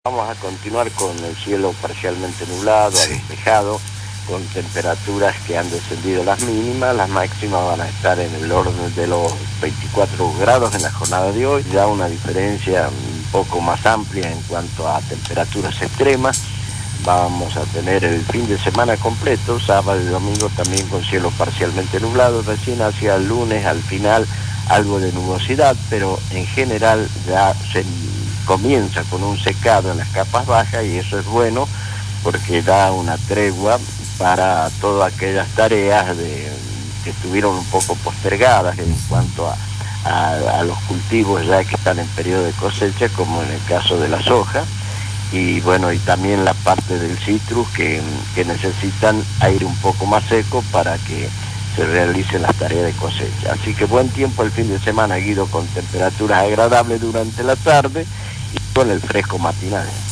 Vamos a continuar con el cielo parcialmente nublado, despejado, con temperaturas que han descendido las mínimas. Las máximas van a estar en el orden de los 24 grados en la jornada de hoy, ya una diferencia un poco más amplia en cuanto a temperaturas extremas. Vamos a tener el fin de semana completo, sábado y domingo también con cielo parcialmente nublado, recién hacia el lunes al final algo de nubosidad, pero en general ya se comienza con un secado en las capas bajas y eso es bueno porque da una tregua para todas aquellas tareas que estuvieron un poco postergadas en cuanto a los cultivos ya que están en periodo de cosecha, como en el caso de la soja, y bueno, y también la parte del citrus que necesitan aire un poco más seco para que se realicen las tareas de cosecha. Así que buen tiempo el fin de semana, Guido, con temperaturas agradables durante la tarde y con el fresco matinal.